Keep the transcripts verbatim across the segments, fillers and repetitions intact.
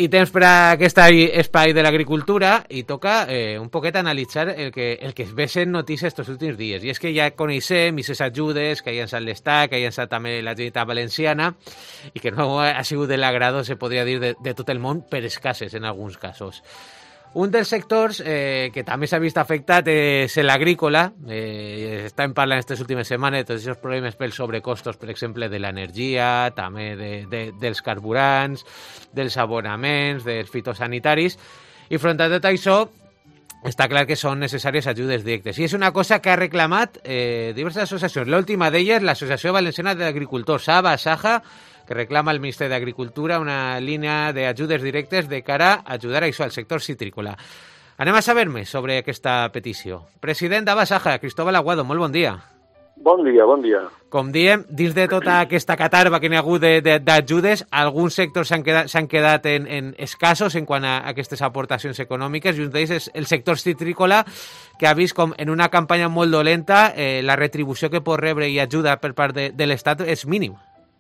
I temps per a aquest espai de l'agricultura i toca eh, un poquet analitzar el que, el que es ve sent notícia estos últims dies. I és que ja coneixem aquestes ajudes que ha llançat l'Estat, que ha llançat també la Generalitat Valenciana i que no ha sigut de l'agrado, se podria dir, de, de tot el món, per escasses en alguns casos. Un dels sectors eh, que també s'ha vist afectat és l'agrícola. Eh, estem parlant aquestes últimes setmanes de tots aquests problemes pels sobrecostos, per exemple, de l'energia, també de, de, dels carburants, dels abonaments, dels fitosanitaris. I front a tot això, està clar que són necessàries ajudes directes. I és una cosa que ha reclamat eh, diverses associacions. L'última d'elles, l'Associació Valenciana d'Agricultors, A B A, Saja, que reclama al Ministeri d'Agricultura una línia d'ajudes directes de cara a ajudar a això, al sector citrícola. Anem a saber més sobre aquesta petició. President d'A B A Saja, Cristóbal Aguado, molt bon dia. Bon dia, bon dia. Com diem, dins de tota aquesta catarba que n'hi ha hagut d'ajudes, alguns sectors s'han quedat, s'han quedat en, en escassos en quant a aquestes aportacions econòmiques, i un d'ells és el sector citrícola, que ha vist com en una campanya molt dolenta eh, la retribució que pot rebre i ajuda per part de, de l'Estat és mínima.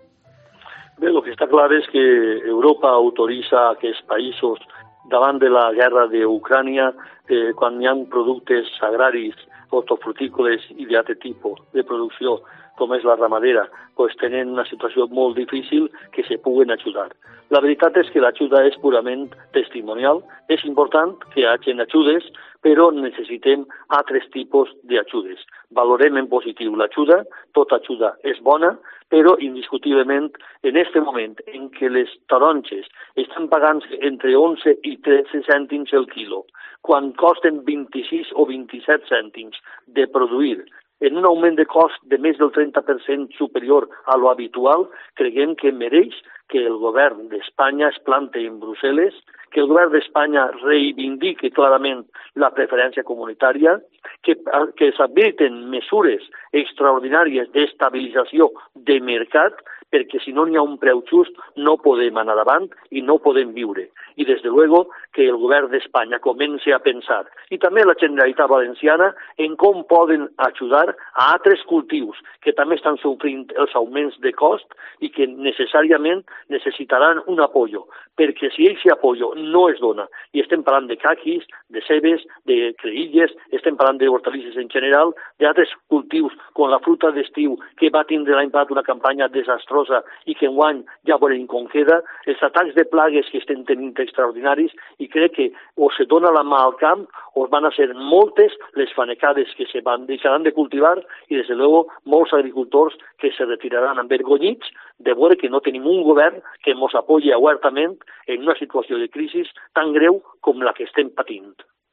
Bé, el que està clar és que Europa autoritza aquests països davant de la guerra d'Ucrània eh, quan hi ha productes agraris, hortofrutícoles i d'altre tipus de producció, com és la ramadera, pues tenen una situació molt difícil que se puguen ajudar. La veritat és que l'ajuda és purament testimonial. És important que hi hagi ajudes, però necessitem altres tipus d'ajudes. Valorem en positiu l'ajuda, tota ajuda és bona, però indiscutiblement en aquest moment en què les taronges estan pagant entre onze i tretze cèntims el quilo, quan costen vint-i-sis o vint-i-set cèntims de produir, en un augment de cost de més del trenta per cent superior a lo habitual, creiem que mereix que el govern d'Espanya es plante en Brussel·les, que el govern d'Espanya reivindique clarament la preferència comunitària, que, que s'habiliten mesures extraordinàries d'estabilització de mercat, perquè si no n'hi ha un preu just no podem anar davant i no podem viure. I des de luego que el govern d'Espanya comenci a pensar, i també la Generalitat Valenciana, en com poden ajudar a altres cultius que també estan sofrint els augments de cost i que necessàriament necessitaran un apoyo, perquè si aquest apoyo no es dona, i estem parlant de caquis, de cebes, de creïlles, estem parlant d'hortalisses en general, d'altres cultius com la fruita d'estiu que va tindre l'any passat una campanya desastrosa i que enguany ja veurem com queda, els atacs de plagues que estem tenint extraordinaris, i crec que o se dona la mà al camp o van a ser moltes les fanecades que se van deixaran de cultivar i, des de luego, molts agricultors que se retiraran envergonyits de veure que no tenim un govern que ens apoyi obertament en una situació de crisi tan greu com la que estem patint.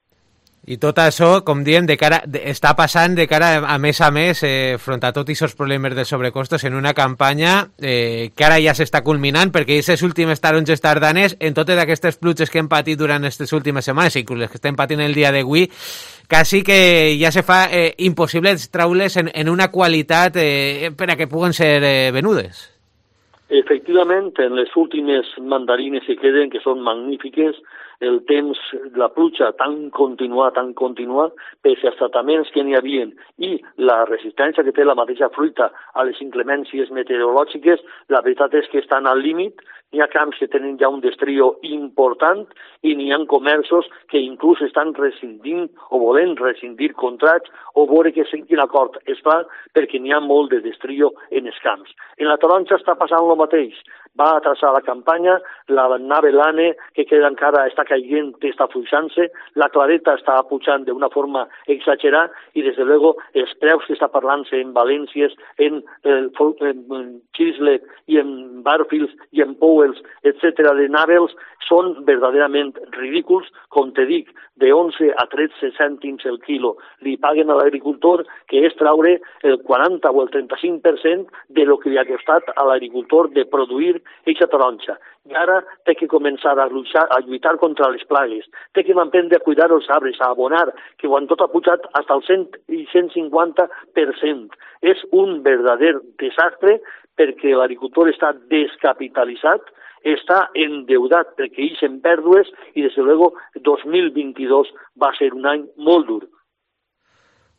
I tot això, com diem, de cara, de, està passant de cara, a més a més, eh, front a tots aquests problemes de sobrecostos en una campanya eh, que ara ja s'està culminant, perquè aquestes últimes taronges tardanes, en totes aquestes pluges que hem patit durant aquestes últimes setmanes, inclús les que estem patint el dia d'avui, quasi que ja se fa eh, impossible treure-les en, en una qualitat eh, per a que puguen ser eh, venudes. Efectivament, en les últimes mandarines que queden, que són magnífiques, el temps, la pluja tan continua, tan continua, pese als tractaments que n'hi havia i la resistència que té la mateixa fruita a les inclemències meteorològiques, la veritat és que estan al límit. N'hi ha camps que tenen ja un destrio important i n'hi ha comerços que inclús estan rescindint o volent rescindir contrats o veure que quin acord es fa perquè n'hi ha molt de destrio en els camps. En la taronja està passant el mateix. Va atrasar la campanya, la navelane que queda encara està caient, està fluixant-se, la clareta està pujant d'una forma exagerada i, des de luego, els preus que està parlant-se en Valències, en, en, en Chislet i en Barfields i en Powells, etcètera, de Navels, són verdaderament ridículs. Com te dic, de onze a tretze cèntims el quilo li paguen a l'agricultor, que és traure el quaranta o el trenta-cinc per cent de lo que li ha costat a l'agricultor de produir eixa taronja. I ara té que començar a lluitar, a lluitar contra les plagues, té que aprendre a cuidar els arbres, a abonar, que quan tot ha pujat fins al cent i cent cinquanta per cent. És un verdader desastre perquè l'agricultor està descapitalitzat, està endeudat perquè hi ha pèrdues i, des de luego, dos mil vint-i-dos va ser un any molt dur.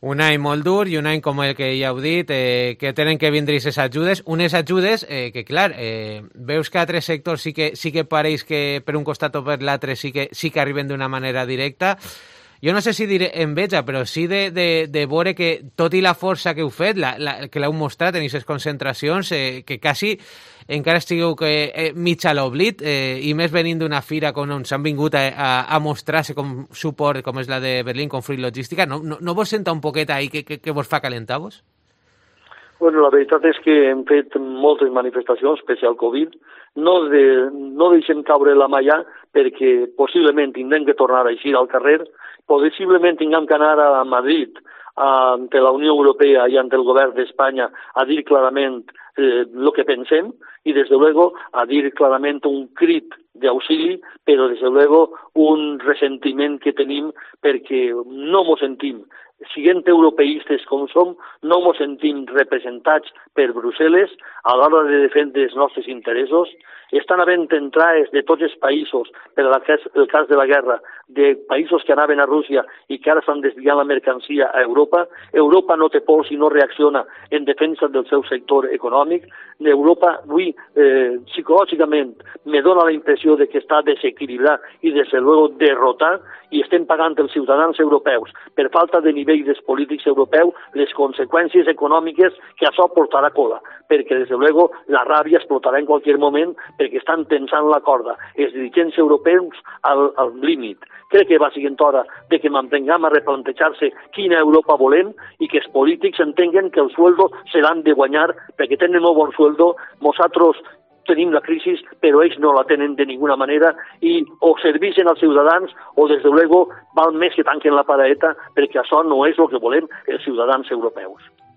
Un any molt dur i un any, com el que ja heu dit, eh, que tenen que vindre aquestes ajudes. Unes ajudes eh, que, clar, eh, veus que altres sectors sí que, sí que pareix que per un costat o per l'altre sí que, sí que arriben d'una manera directa. Jo no sé si diré enveja, però sí de, de, de veure que, tot i la força que heu fet, la, la, que l'heu mostrat en aquestes concentracions, eh, que quasi encara estigueu que, eh, mig a l'oblit, eh, i més venint d'una fira on s'han vingut a, a, a mostrar-se com suport, com és la de Berlín, com Fruit Logística, no, no, no vos senta un poquet ahí que, que, que vos fa calentar-vos? Bueno, la veritat és que hem fet moltes manifestacions, pese al Covid. No, de, no deixem caure la malla perquè possiblement tindrem que tornar a eixir al carrer, possiblement tinguem que anar a Madrid ante la Unió Europea i ante el govern d'Espanya a dir clarament eh, lo que pensem i, desde luego, a dir clarament un crit d'auxili, però, desde luego, un ressentiment que tenim perquè no mos sentim, siguent europeistes com som, no mos sentim representats per Brussel·les a l'hora de defendre els nostres interessos. Estan havent entrades de tots els països, per el cas, el cas de la guerra, de països que anaven a Rússia i que ara estan desviant la mercancia a Europa. Europa no té pols i no reacciona en defensa del seu sector econòmic. Europa, avui, eh, psicològicament, me dona la impressió de que està desequilibrat i, des de luego, derrotat, i estem pagant els ciutadans europeus, per falta de nivell dels polítics europeus, les conseqüències econòmiques que això portarà cola, perquè, des de luego, la ràbia explotarà en qualsevol moment, perquè estan tensant la corda els dirigents europeus al, al límit. Crec que va sent hora de que mantinguem a replantejar-se quina Europa volem i que els polítics entenguen que els sueldos seran de guanyar perquè tenen un bon sueldo. Nosaltres tenim la crisi, però ells no la tenen de ninguna manera i o servixen als ciutadans o, des de luego, val més que tanquen la paraeta perquè això no és el que volem els ciutadans europeus.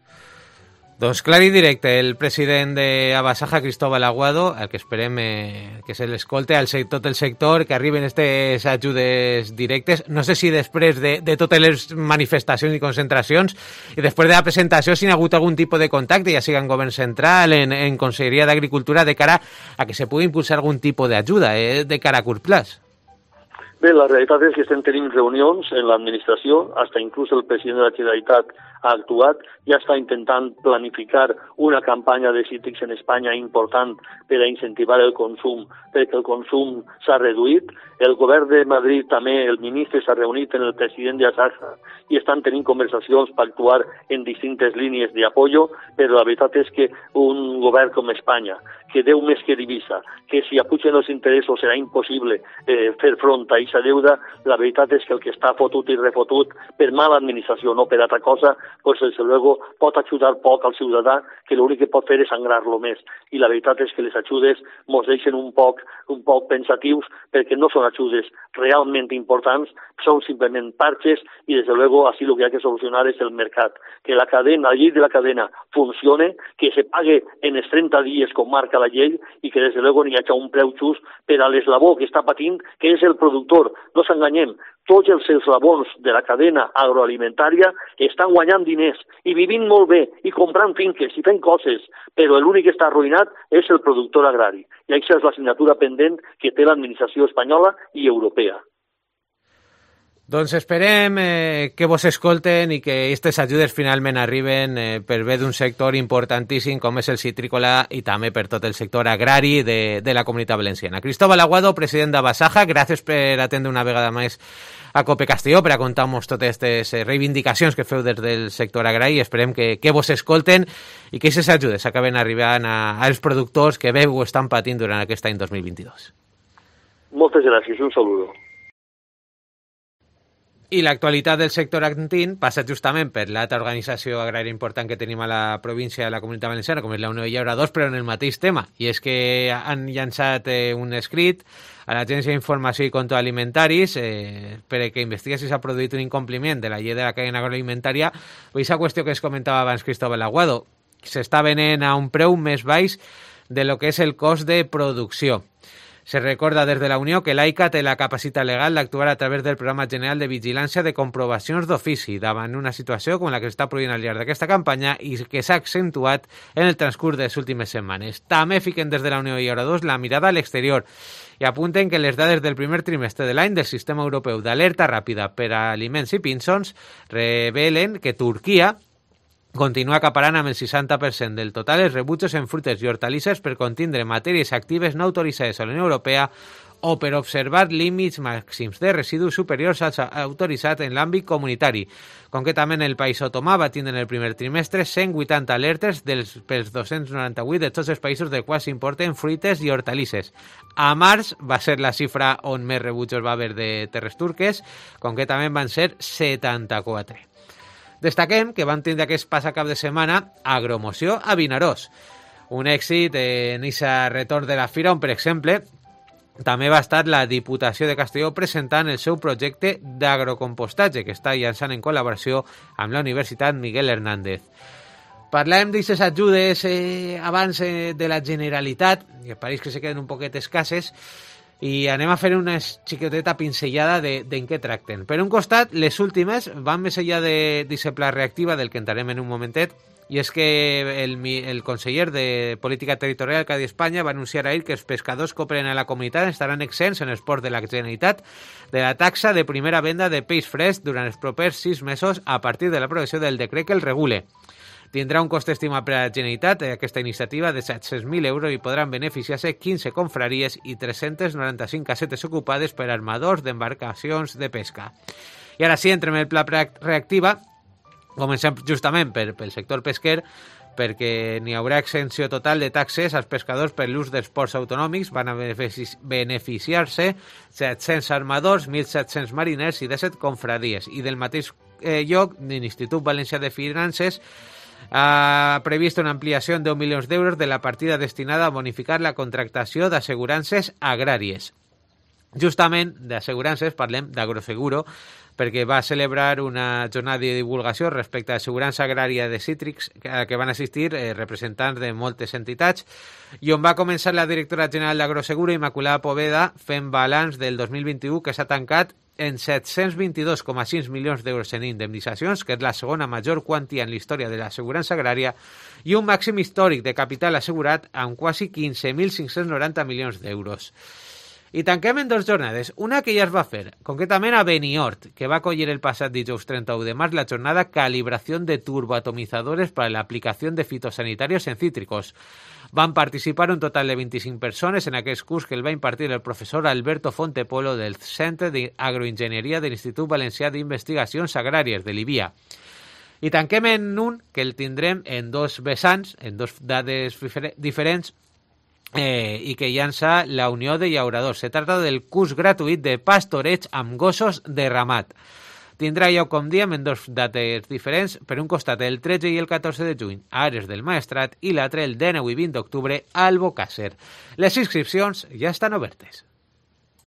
Doncs clar i directe, el president de Abasaja, Cristóbal Aguado, el que esperem eh, que se l'escolte al tot el sector, que arriben aquestes ajudes directes. No sé si després de, de totes les manifestacions i concentracions i després de la presentació si hi ha hagut algun tipus de contacte, ja sigui en govern central, en, en Conselleria d'Agricultura, de cara a que se pugui impulsar algun tipus d'ajuda eh, de cara a curt plaç. Bé, la realitat és que estem tenint reunions en l'administració, fins inclús el president de la Generalitat ha actuat, ja està intentant planificar una campanya de cítrics en Espanya important per a incentivar el consum, perquè el consum s'ha reduït. El govern de Madrid també, el ministre s'ha reunit amb el president de Asaja i estan tenint conversacions per actuar en distintes línies d'apoyo, però la veritat és que un govern com Espanya, que deu més que divisa, que si apugen els interessos serà impossible eh, fer front a aquesta deuda, la veritat és que el que està fotut i refotut per mala administració, no per altra cosa, pues desde luego pot ajudar poc al ciutadà, que l'únic que pot fer és sangrar-lo més. I la veritat és que les ajudes ens deixen un poc, un poc pensatius, perquè no són ajudes realment importants, són simplement parches i, des de luego, així el que hi ha que solucionar és el mercat. Que la cadena, la llei de la cadena funcione, que se pague en els trenta dies com marca la llei i que, des de luego, n'hi hagi un preu just per a l'eslabó que està patint, que és el productor. No s'enganyem, tots els eslabons de la cadena agroalimentària estan guanyant diners i vivint molt bé i comprant finques i fent coses, però l'únic que està arruïnat és el productor agrari. I aquesta és l'assignatura pendent que té l'administració espanyola i europea. Doncs esperem eh, que vos escolten i que aquestes ajudes finalment arriben eh, per bé d'un sector importantíssim com és el citrícola i també per tot el sector agrari de, de la Comunitat Valenciana. Cristóbal Aguado, president d'Abasaja, gràcies per atendre una vegada més a Cope Castelló, per a contar-nos totes aquestes reivindicacions que feu des del sector agrari i esperem que, que vos escolten i que aquestes ajudes acaben arribant a, als productors que bé ho estan patint durant aquest any dos mil vint-i-dos. Moltes gràcies, un saludo. I l'actualitat del sector agrícola passa justament per l'altra organització agrària important que tenim a la província de la Comunitat Valenciana, com és la Unió de Llauradors, però en el mateix tema. I és que han llançat eh, un escrit a l'Agència d'Informació i Control Alimentaris eh, per que investigue si s'ha produït un incompliment de la llei de la cadena agroalimentària. Aquesta qüestió que es comentava abans Cristóbal Aguado, s'està venent a un preu més baix de lo que és el cost de producció. Se recorda des de la Unió que l'AICA té la capacitat legal d'actuar a través del Programa General de Vigilància de Comprovacions d'Ofici davant una situació com la que s'està produint al llarg d'aquesta campanya i que s'ha accentuat en el transcurs de les últimes setmanes. També fiquen des de la Unió i oradors la mirada a l'exterior i apunten que les dades del primer trimestre de l'any del Sistema Europeu d'Alerta Ràpida per a Aliments i Pinçons revelen que Turquia continua acaparant amb el seixanta per cent del total els rebutjos en fruites i hortalisses per contindre matèries actives no autoritzades a la Unió Europea o per observar límits màxims de residus superiors als autoritzats en l'àmbit comunitari. Concretament, el país otomà va tindre en el primer trimestre cent vuitanta alertes dels, pels dos-cents noranta-vuit de tots els països dels quals s'importen fruites i hortalisses. A març va ser la xifra on més rebutjos va haver de terres turques, concretament van ser setanta-quatre. Destaquem que van tindre aquest passat cap de setmana Agromoció a Vinaròs. Un èxit en aquest retorn de la fira on, per exemple, també va estar la Diputació de Castelló presentant el seu projecte d'agrocompostatge que està llançant en col·laboració amb la Universitat Miguel Hernández. Parlem d'aquestes ajudes eh, abans eh, de la Generalitat, que pareix que se queden un poquet escasses, i anem a fer una xiqueteta pinzellada de, de en què tracten. Per un costat, les últimes van més enllà d'aquest pla reactiva del que entrarem en un momentet, i és que el, el conseller de Política Territorial Cadi Espanya va anunciar ahir que els pescadors que operen a la comunitat estaran exempts en els ports de la Generalitat de la taxa de primera venda de peix fresc durant els propers sis mesos a partir de l'aprovació del decret que el regule. Tindrà un cost estimat per a la Generalitat aquesta iniciativa de set-cents mil euros i podran beneficiar-se quinze confraries i tres-cents noranta-cinc casetes ocupades per armadors d'embarcacions de pesca. I ara sí, entrem en el pla reactiva. Comencem justament per, pel sector pesquer, perquè n'hi haurà exenció total de taxes als pescadors per l'ús dels ports autonòmics. Van a beneficiar-se set-cents armadors, mil set-cents mariners i disset confraries. I del mateix eh, lloc, l'Institut Valencià de Finances ha previst una ampliació en deu milions d'euros de la partida destinada a bonificar la contractació d'assegurances agràries. Justament d'assegurances parlem d'Agroseguro, perquè va celebrar una jornada de divulgació respecte a l'assegurança agrària de cítrics que van assistir eh, representants de moltes entitats i on va començar la directora general d'Agroseguro, Immaculada Poveda, fent balanç del dos mil vint-i-u que s'ha tancat en set-cents vint-i-dos coma cinc milions d'euros en indemnitzacions, que és la segona major quantia en la història de l'assegurança agrària, i un màxim històric de capital assegurat amb quasi quinze mil cinc-cents noranta milions d'euros. I tanquem en dues jornades, una que ja es va fer, concretament a Beniort, que va acollir el passat dijous trenta-u de març la jornada Calibración de turboatomizadores para la aplicación de fitosanitarios en cítricos. Van participar un total de vint-i-cinc persones en aquest curs que el va impartir el professor Alberto Fontepolo del Centre d'Agroenginyeria de l'Institut Valencià d'Investigacions Agràries de l'I B I A. I tanquem en un que el tindrem en dos vessants, en dos dades diferents, Eh, i que llança la Unió de Llauradors. Se trata del curs gratuït de pastoreig amb gossos de ramat. Tindrà lloc, com diem, en dos dates diferents, per un costat el tretze i el catorze de juny a Ares del Maestrat i l'altre el dinou i vint d'octubre a Albocàsser. Les inscripcions ja estan obertes.